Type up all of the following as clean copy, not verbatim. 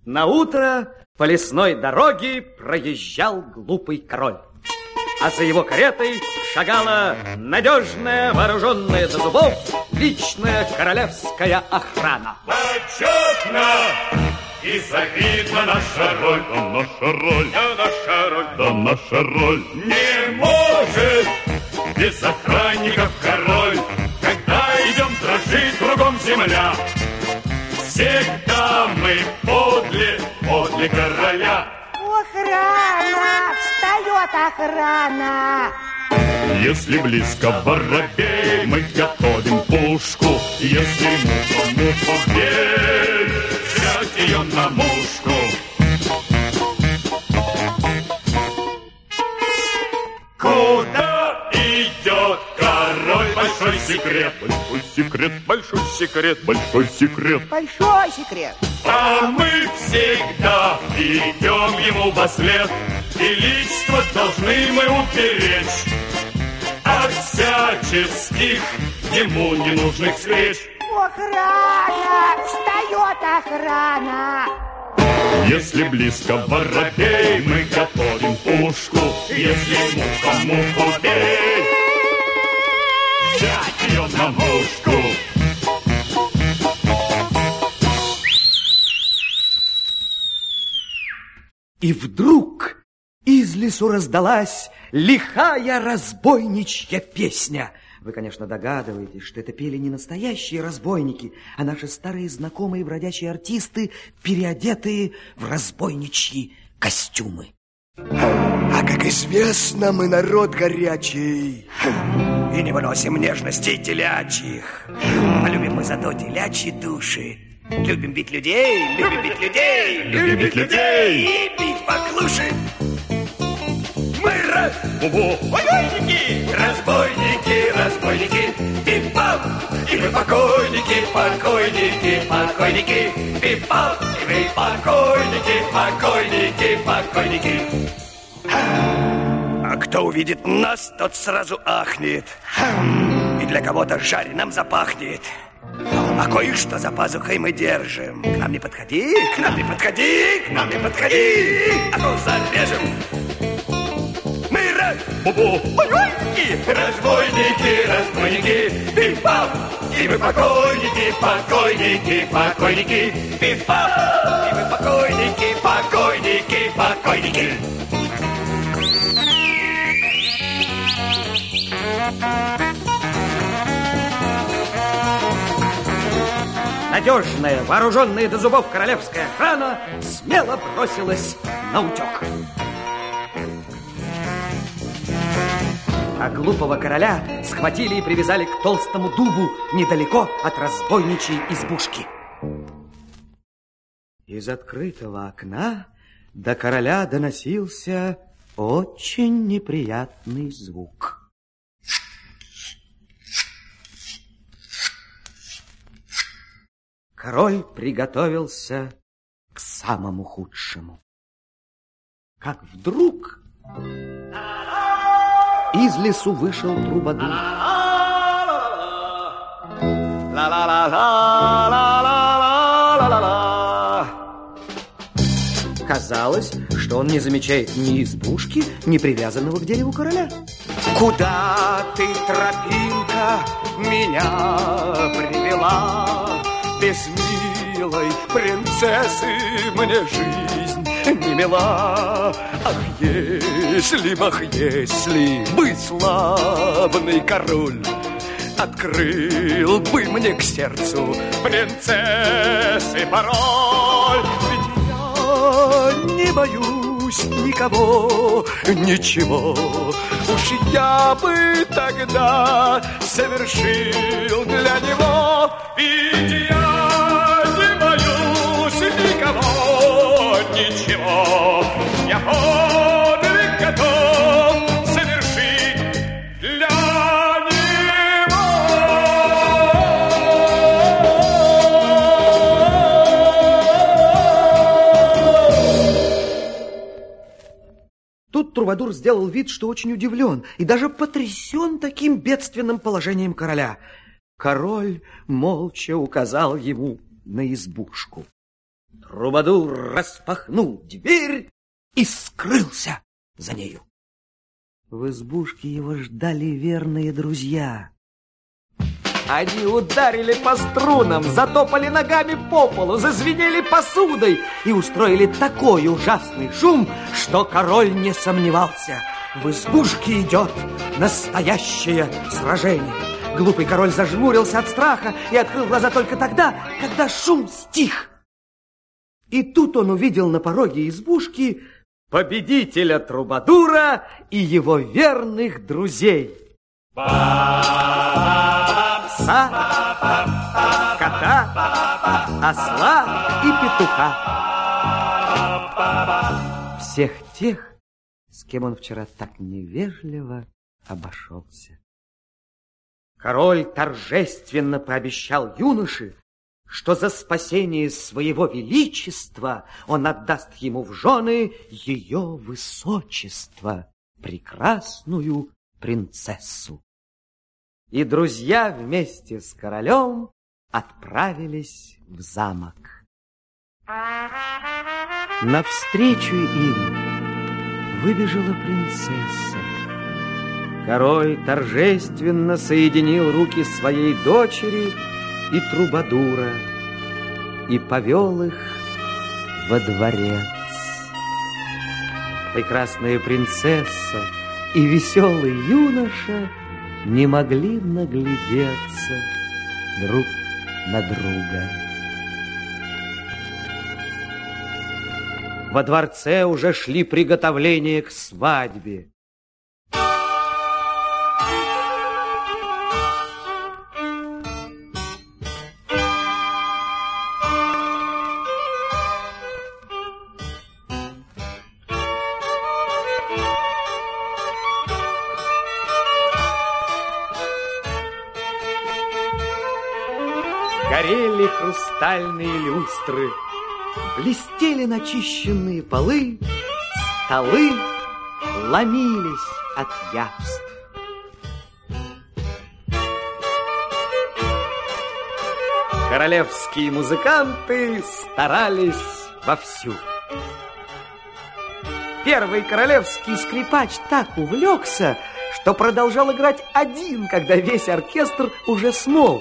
Наутро по лесной дороге проезжал глупый король. А за его каретой шагала надежная, вооруженная до зубов личная королевская охрана. Почетно и завидна наша роль. Да наша роль, да наша роль, да наша роль. Не может без охранников король, когда идем дрожить кругом земля. Всегда мы подле короля. Охрана! Встает охрана! Если близко воробей, мы готовим пушку. Если муху бей, взять ее на мушку. Куда идет король? Большой секрет, большой секрет, большой секрет, большой секрет. Большой секрет. А мы всегда идем ему вослед. Величество должны мы уберечь от всяческих ему ненужных встреч. Охрана! Встает охрана! Если близко воробей, мы готовим пушку. Если муху бей, взять ее на мушку. И вдруг из лесу раздалась лихая разбойничья песня. Вы, конечно, догадываетесь, что это пели не настоящие разбойники, а наши старые знакомые бродячие артисты, переодетые в разбойничьи костюмы. А как известно, мы народ горячий и не выносим нежностей телячьих. А любим мы зато телячьи души. Любим бить людей, любим бить людей, любим бить людей и бить поклуши. Мы разбойники, разбойники, разбойники, пип-пап, и мы покойники, покойники, покойники, пип-пап, и мы покойники, покойники, покойники. А кто увидит нас, тот сразу ахнет, и для кого-то жареным запахнет. А кое-что за пазухой мы держим. К нам не подходи, к нам не подходи, к нам не подходи, а то зарежем. Мы разбойники, разбойники, разбойники, пип-пап, и мы покойники, покойники, покойники, пип-пап, и мы покойники, покойники, покойники. Надежная, вооруженная до зубов королевская охрана смело бросилась на утек. А глупого короля схватили и привязали к толстому дубу недалеко от разбойничьей избушки. Из открытого окна до короля доносился очень неприятный звук. Король приготовился к самому худшему. Как вдруг из лесу вышел трубадур. Казалось, что он не замечает ни избушки, ни привязанного к дереву короля. Куда ты, тропинка, меня привела? Без милой принцессы мне жизнь не мила. Ах, если бы славный король открыл бы мне к сердцу принцессы пароль. Ведь я не боюсь никого, ничего. Уж я бы тогда совершил для него. Ведь я не боюсь никого, ничего. Я подвиг готов совершить для него. Тут трубадур сделал вид, что очень удивлен и даже потрясен таким бедственным положением короля. Король молча указал ему на избушку. Трубадур распахнул дверь и скрылся за нею. В избушке его ждали верные друзья. Они ударили по струнам, затопали ногами по полу, зазвенели посудой и устроили такой ужасный шум, что король не сомневался. В избушке идет настоящее сражение. Глупый король зажмурился от страха и открыл глаза только тогда, когда шум стих. И тут он увидел на пороге избушки победителя Трубадура и его верных друзей. Пса, кота, осла и петуха. Всех тех, с кем он вчера так невежливо обошелся. Король торжественно пообещал юноше, что за спасение своего величества он отдаст ему в жены ее высочество, прекрасную принцессу. И друзья вместе с королем отправились в замок. Навстречу им выбежала принцесса. Король торжественно соединил руки своей дочери и Трубадура и повел их во дворец. Прекрасная принцесса и веселый юноша не могли наглядеться друг на друга. Во дворце уже шли приготовления к свадьбе. Горели хрустальные люстры, блестели начищенные полы, столы ломились от явств. Королевские музыканты старались вовсю. Первый королевский скрипач так увлекся, что продолжал играть один, когда весь оркестр уже смолк.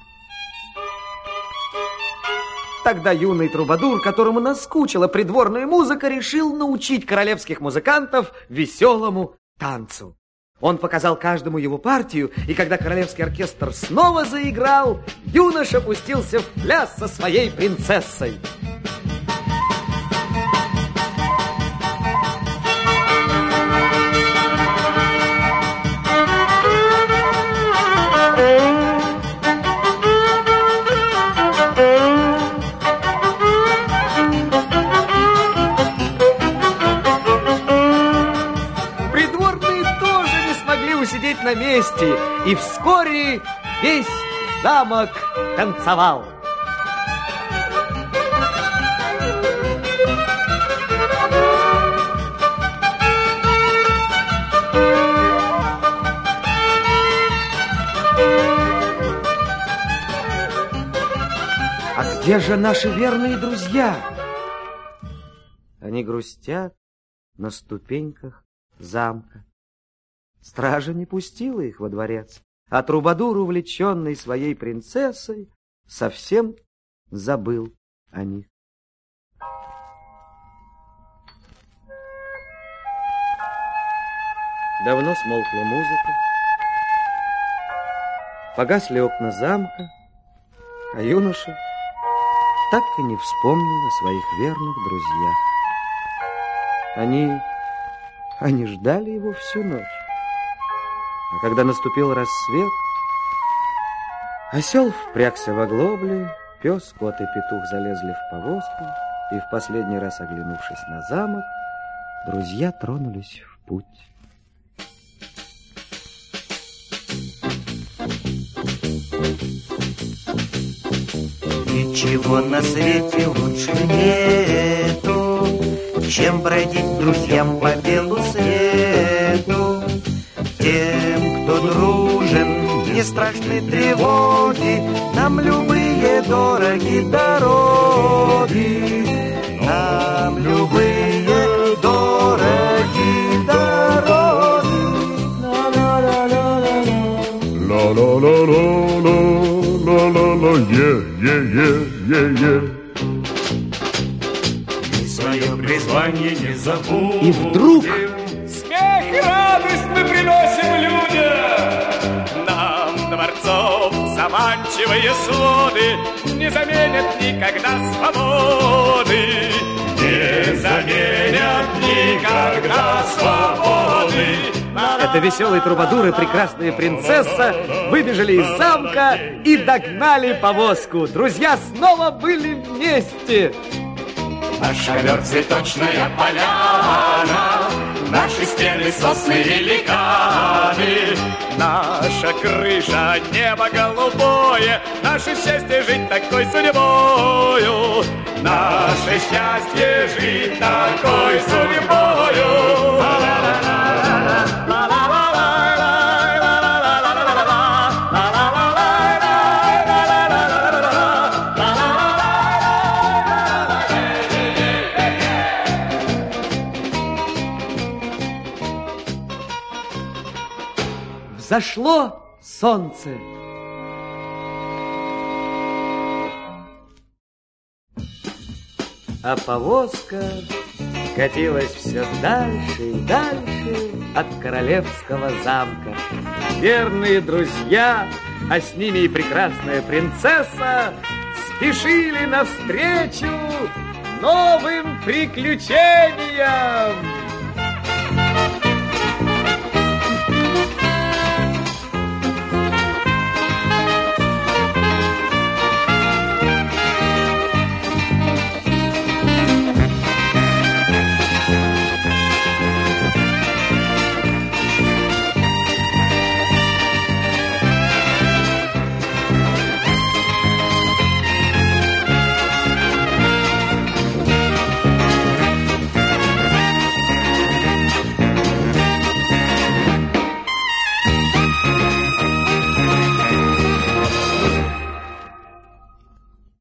Тогда юный Трубадур, которому наскучила придворная музыка, решил научить королевских музыкантов веселому танцу. Он показал каждому его партию, и когда королевский оркестр снова заиграл, юноша пустился в пляс со своей принцессой. Сидеть на месте, и вскоре весь замок танцевал. А где же наши верные друзья? Они грустят на ступеньках замка. Стража не пустила их во дворец, а Трубадур, увлеченный своей принцессой, совсем забыл о них. Давно смолкла музыка, погасли окна замка, а юноша так и не вспомнил о своих верных друзьях. Они ждали его всю ночь. А когда наступил рассвет, осел впрягся в оглобле, пес, кот и петух залезли в повозку, и в последний раз, оглянувшись на замок, друзья тронулись в путь. Ничего на свете лучше нету, чем бродить друзьям по белу свету. Тем, кто дружен, не страшны тревоги, нам любые дороги дороги, нам любые дороги дороги. Ла-ла-ла-ла-ла-ла-ла-ла, е-е-е-е-е. Мы свое призвание не забудем. И вдруг Смех и радость мы приносим людям. Нам дворцов заманчивые своды не заменят никогда свободы. Не заменят никогда свободы. это веселые трубадуры, прекрасная принцесса выбежали из замка и догнали повозку. Друзья снова были вместе. Наш ковер цветочная поляна, наши стены сосны великаны, Наша крыша небо голубое, наше счастье жить такой судьбою. Наше счастье жить такой судьбою. Взошло солнце. А повозка катилась все дальше и дальше от королевского замка. Верные друзья, а с ними и прекрасная принцесса, спешили навстречу новым приключениям.